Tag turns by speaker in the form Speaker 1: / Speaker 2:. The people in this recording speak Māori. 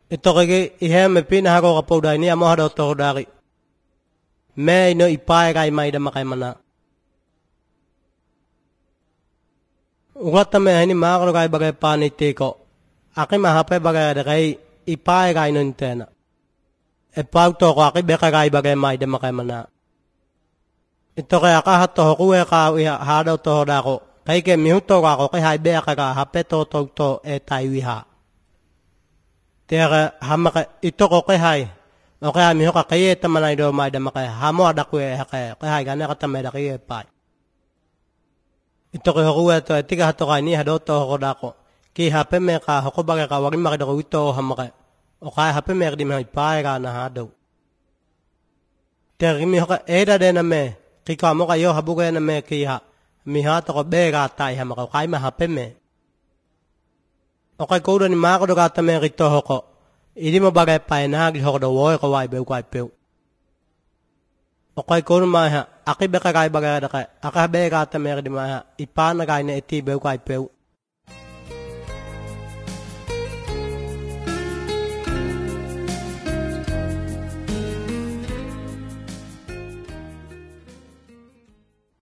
Speaker 1: Ito kaya ihe me pinahako kapauday ni amo hado to dari. Me ino ipae kai mai da makai mana. Ugata me hani makro kai bagai pani teko. Aki mahape bagai da kai ipae kai no intena. E pau to ko aki beka kai bagai mai da makai mana. Ito kaya ka hato hoku e ka hado to dako. Kai ke mihuto ko kai hai beka ka hape to e tai wiha. Tera hamaka ito ko kai hai. Oke ami hoka kai eta manai do mai da makai hamo ada ku e kai hai gane kata me da kai e pai. Ito ko hoku e to etika hato kai ni hado to hoko dako. Ki hape me ka hoko bagai ka wagi makai do ito hamaka. O kai hape me di mai pai ka na hado. Tera mi hoka eda de na me. Ki ka mo ka yo habu ga na me ki ha. Mi ha to ko be ga tai hamaka kai ma hape me. Okay, kau dah ni mak do kata me rito hoko. Ini mo bagai paina gi hoko do woi ko wai be kwai peu. Okay, kau ma ha. Aki be ka kai bagai da kai. Aka be kata me di ma ha. Ipana kai ne eti be kwai peu.